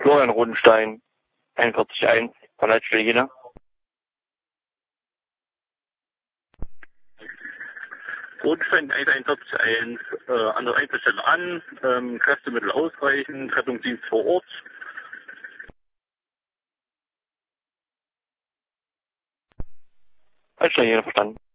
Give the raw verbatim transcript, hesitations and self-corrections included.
Florian Rodenstein, einundvierzig eins, von Leitstelle Jena. Rodenstein einundvierzig eins, äh, an der Einsatzstelle an, ähm, Kräftemittel ausreichend, Rettungsdienst vor Ort. Leitstelle Jena, verstanden.